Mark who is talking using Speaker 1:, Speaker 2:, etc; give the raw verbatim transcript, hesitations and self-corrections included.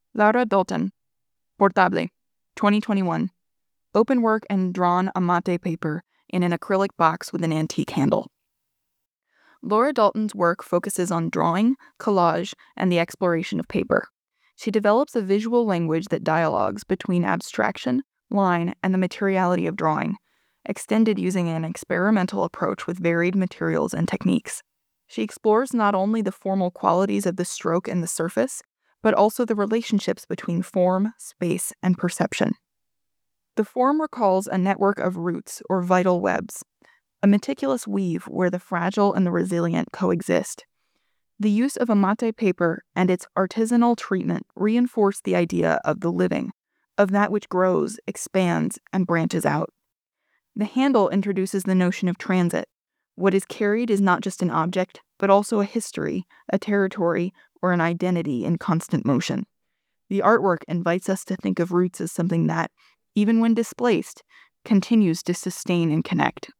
Speaker 1: Laura Dalton, Portable, twenty twenty-one. Open work and drawn a mate paper in an acrylic box with an antique handle. Laura Dalton's work focuses on drawing, collage, and the exploration of paper. She develops a visual language that dialogues between abstraction, line, and the materiality of drawing, extended using an experimental approach with varied materials and techniques. She explores not only the formal qualities of the stroke and the surface, but also the relationships between form, space, and perception. The form recalls a network of roots or vital webs, a meticulous weave where the fragile and the resilient coexist. The use of a mate paper and its artisanal treatment reinforce the idea of the living, of that which grows, expands, and branches out. The handle introduces the notion of transit. What is carried is not just an object, but also a history, a territory, or an identity in constant motion. The artwork invites us to think of roots as something that, even when displaced, continues to sustain and connect.